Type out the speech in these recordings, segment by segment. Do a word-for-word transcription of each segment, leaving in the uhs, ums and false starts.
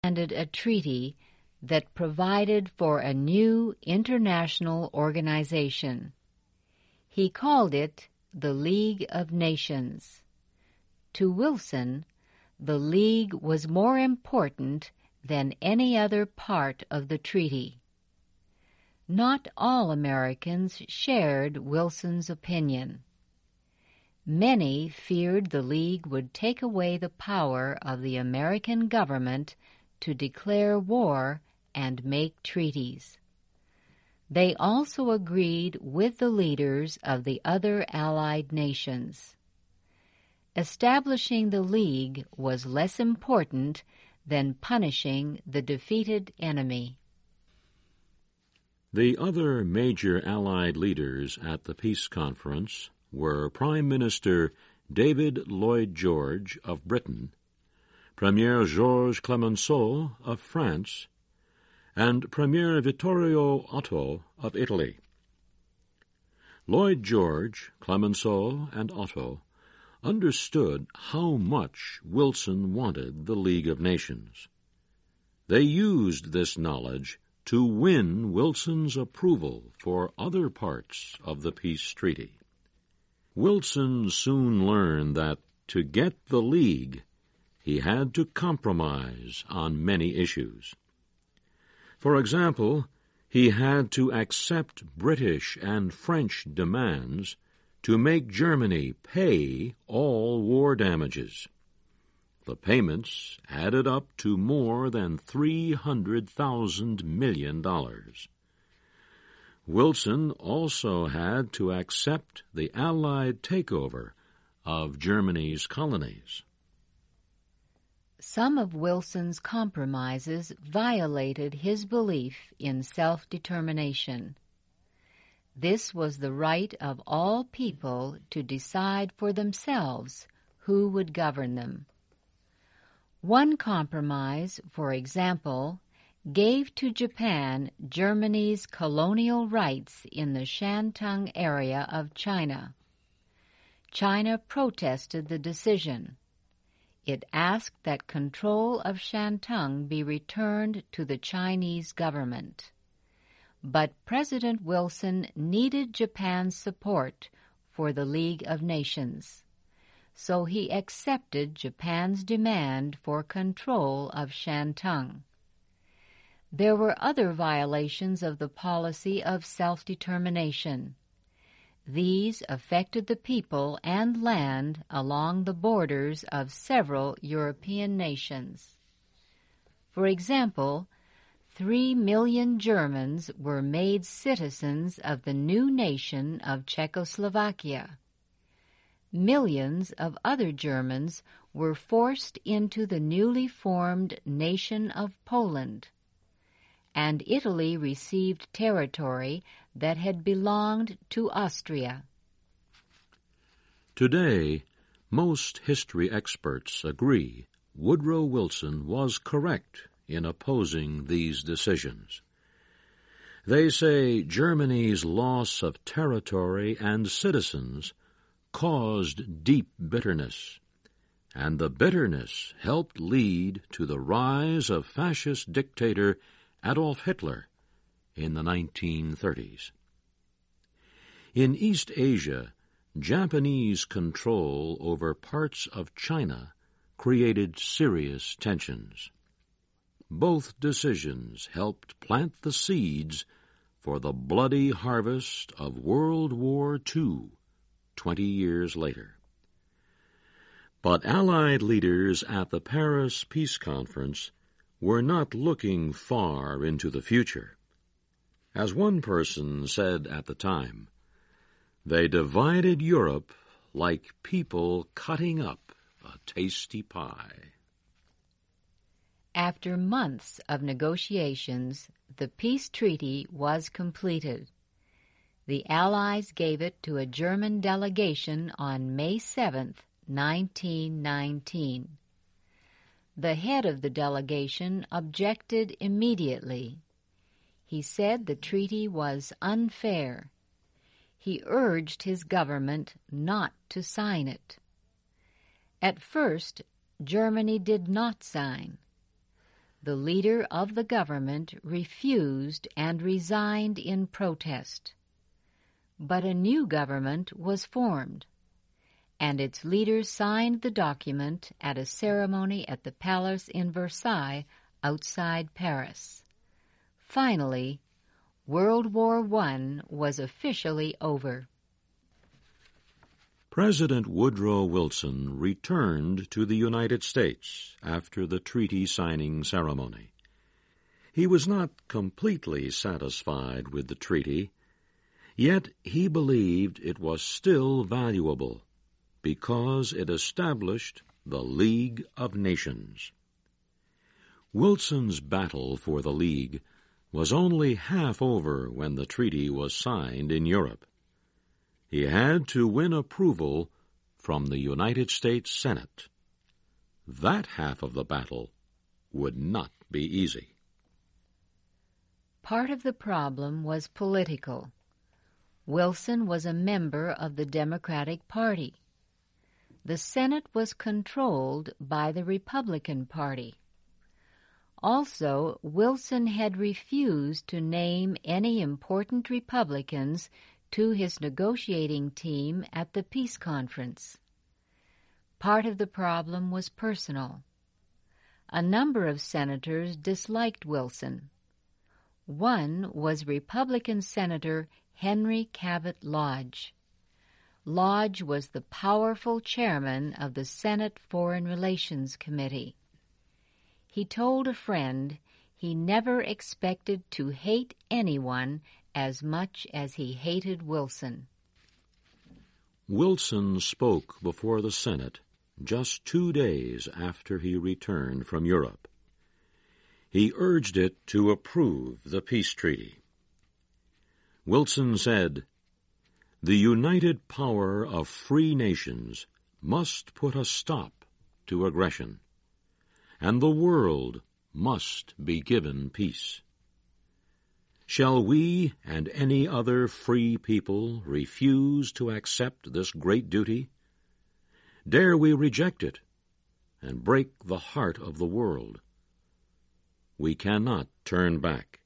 demanded a treaty that provided for a new international organization. He called it the League of Nations. To Wilson, the League was more important than any other part of the treaty. Not all Americans shared Wilson's opinion. Many feared the League would take away the power of the American government to declare war and make treaties. They also agreed with the leaders of the other Allied nations. Establishing the League was less important than punishing the defeated enemy. The other major Allied leaders at the peace conference were Prime Minister David Lloyd George of Britain, Premier Georges Clemenceau of France, and Premier Vittorio Otto of Italy. Lloyd George, Clemenceau, and Otto understood how much Wilson wanted the League of Nations. They used this knowledge to win Wilson's approval for other parts of the peace treaty. Wilson soon learned that to get the League, he had to compromise on many issues. For example, he had to accept British and French demands to make Germany pay all war damages. The payments added up to more than three hundred thousand million dollars. Wilson also had to accept the Allied takeover of Germany's colonies. Some of Wilson's compromises violated his belief in self-determination. This was the right of all people to decide for themselves who would govern them. One compromise, for example, gave to Japan Germany's colonial rights in the Shantung area of China. China protested the decision. It asked that control of Shantung be returned to the Chinese government. But President Wilson needed Japan's support for the League of Nations, so he accepted Japan's demand for control of Shantung. There were other violations of the policy of self-determination. These affected the people and land along the borders of several European nations. For example, three million Germans were made citizens of the new nation of Czechoslovakia. Millions of other Germans were forced into the newly formed nation of Poland, and Italy received territory that had belonged to Austria. Today, most history experts agree Woodrow Wilson was correct in opposing these decisions. They say Germany's loss of territory and citizens caused deep bitterness, and the bitterness helped lead to the rise of fascist dictator Adolf Hitler in the nineteen thirties. In East Asia, Japanese control over parts of China created serious tensions. Both decisions helped plant the seeds for the bloody harvest of World War Two twenty years later. But Allied leaders at the Paris Peace Conference were not looking far into the future. As one person said at the time, they divided Europe like people cutting up a tasty pie. After months of negotiations, the peace treaty was completed. The Allies gave it to a German delegation on May seventh, nineteen nineteen. The head of the delegation objected immediately. He said the treaty was unfair. He urged his government not to sign it. At first, Germany did not sign. the leader of the government refused and resigned in protest. But a new government was formed, and its leaders signed the document at a ceremony at the palace in Versailles outside Paris. Finally, World War One was officially over. President Woodrow Wilson returned to the United States after the treaty signing ceremony. He was not completely satisfied with the treaty, yet he believed it was still valuable because it established the League of Nations. Wilson's battle for the League was only half over when the treaty was signed in Europe. He had to win approval from the United States Senate. That half of the battle would not be easy. Part of the problem was political. Wilson was a member of the Democratic Party. The Senate was controlled by the Republican Party. Also, Wilson had refused to name any important Republicans to his negotiating team at the peace conference. Part of the problem was personal. A number of senators disliked Wilson. One was Republican Senator Henry Cabot Lodge. Lodge was the powerful chairman of the Senate Foreign Relations Committee. He told a friend he never expected to hate anyone as much as he hated Wilson. Wilson spoke before the Senate just two days after he returned from Europe. He urged it to approve the peace treaty. Wilson said, "The united power of free nations must put a stop to aggression, and the world must be given peace. Shall we and any other free people refuse to accept this great duty? Dare we reject it and break the heart of the world? We cannot turn back.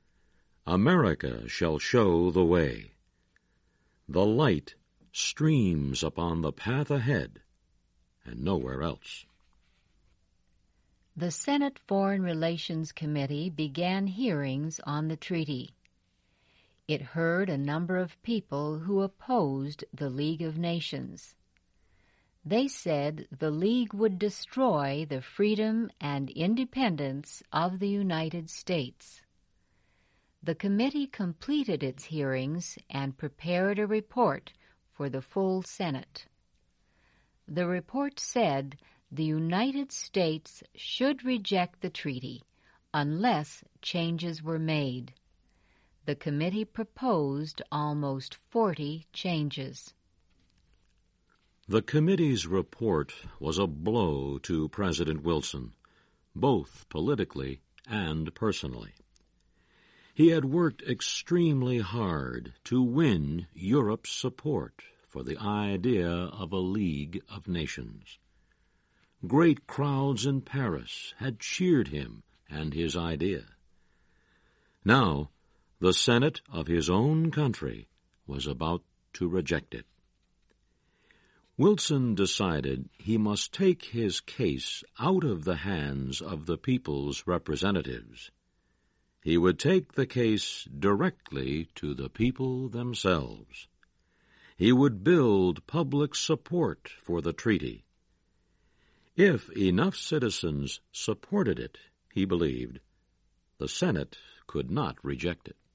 America shall show the way. The light streams upon the path ahead and nowhere else." The Senate Foreign Relations Committee began hearings on the treaty. It heard a number of people who opposed the League of Nations. They said the League would destroy the freedom and independence of the United States. The committee completed its hearings and prepared a report for the full Senate. The report said the United States should reject the treaty unless changes were made. The committee proposed almost forty changes. The committee's report was a blow to President Wilson, both politically and personally. He had worked extremely hard to win Europe's support for the idea of a League of Nations. Great crowds in Paris had cheered him and his idea. Now, the Senate of his own country was about to reject it. Wilson decided he must take his case out of the hands of the people's representatives. He would take the case directly to the people themselves. He would build public support for the treaty. If enough citizens supported it, he believed, the Senate could not reject it.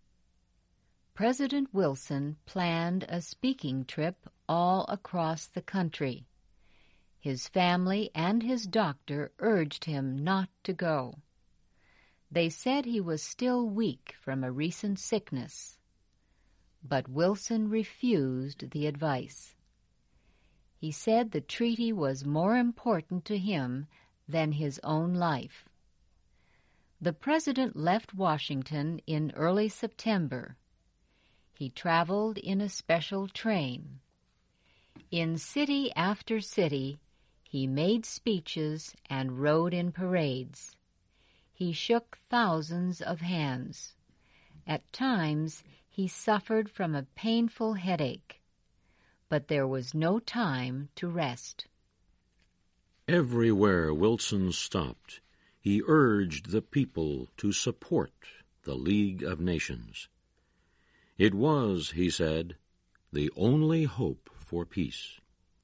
President Wilson planned a speaking trip all across the country. His family and his doctor urged him not to go. They said he was still weak from a recent sickness. But Wilson refused the advice. He said the treaty was more important to him than his own life. The president left Washington in early September. He traveled in a special train. In city after city, he made speeches and rode in parades. he shook thousands of hands. At times he suffered from a painful headache, but there was no time to rest. Everywhere Wilson stopped, he urged the people to support the League of Nations. It was, he said, the only hope for peace.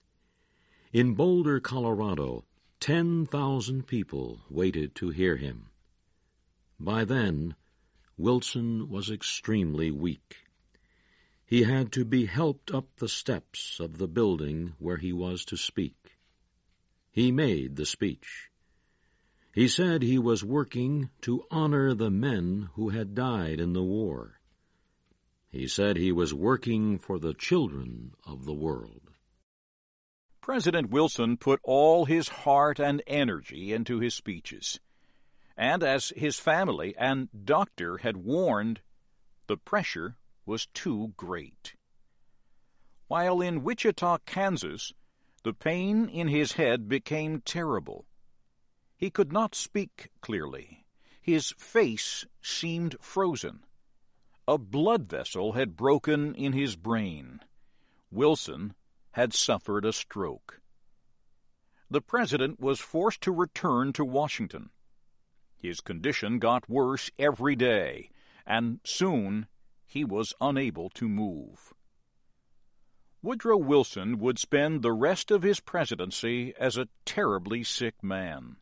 In Boulder, Colorado, ten thousand people waited to hear him. By then, Wilson was extremely weak. He had to be helped up the steps of the building where he was to speak. He made the speech. He said he was working to honor the men who had died in the war. He said he was working for the children of the world. President Wilson put all his heart and energy into his speeches. And as his family and doctor had warned, the pressure was too great. While in Wichita, Kansas, the pain in his head became terrible. He could not speak clearly. His face seemed frozen. A blood vessel had broken in his brain. Wilson had suffered a stroke. The president was forced to return to Washington. His condition got worse every day, and soon he was unable to move. Woodrow Wilson would spend the rest of his presidency as a terribly sick man.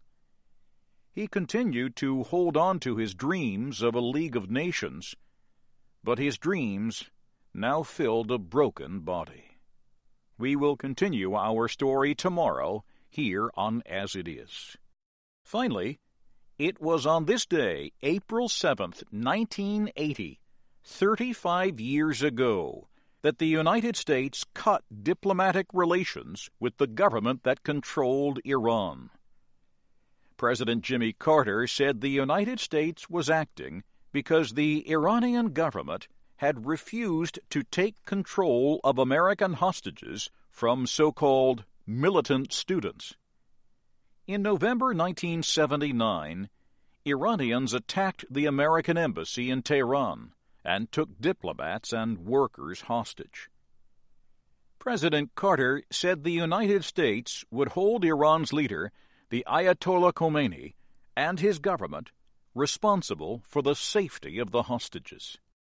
He continued to hold on to his dreams of a League of Nations, but his dreams now filled a broken body. We will continue our story tomorrow here on As It Is. Finally, it was on this day, April seventh, nineteen eighty, thirty-five years ago, that the United States cut diplomatic relations with the government that controlled Iran. President Jimmy Carter said the United States was acting because the Iranian government had refused to take control of American hostages from so-called militant students. In November nineteen seventy-nine, Iranians attacked the American embassy in Tehran and took diplomats and workers hostage. President Carter said the United States would hold Iran's leader, the Ayatollah Khomeini, and his government responsible for the safety of the hostages.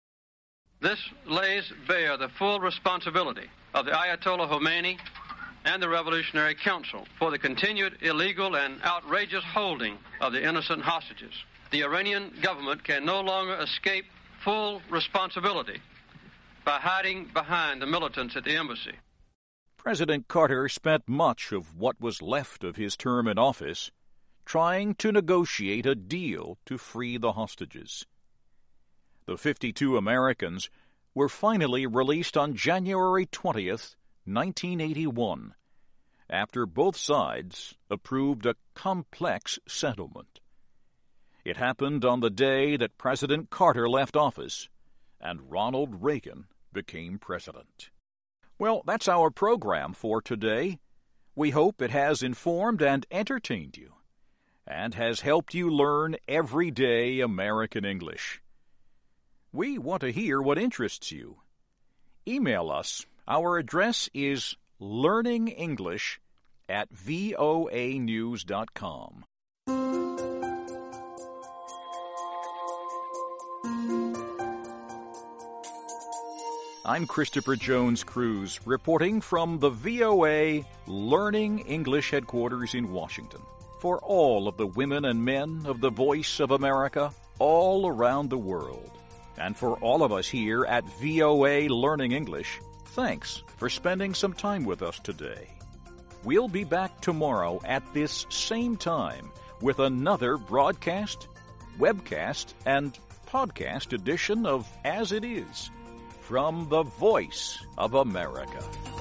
This lays bare the full responsibility of the Ayatollah Khomeini and the Revolutionary Council for the continued illegal and outrageous holding of the innocent hostages. The Iranian government can no longer escape full responsibility by hiding behind the militants at the embassy. President Carter spent much of what was left of his term in office trying to negotiate a deal to free the hostages. The fifty-two Americans were finally released on January twentieth, nineteen eighty-one, after both sides approved a complex settlement. It happened on the day that President Carter left office and Ronald Reagan became president. Well, that's our program for today. We hope it has informed and entertained you and has helped you learn everyday American English. We want to hear what interests you. Email us. Our address is learningenglish at voa news dot com. I'm Christopher Jones Cruz, reporting from the V O A Learning English headquarters in Washington. For all of the women and men of the Voice of America all around the world, and for all of us here at V O A Learning English, thanks for spending some time with us today. We'll be back tomorrow at this same time with another broadcast, webcast, and podcast edition of As It Is from the Voice of America.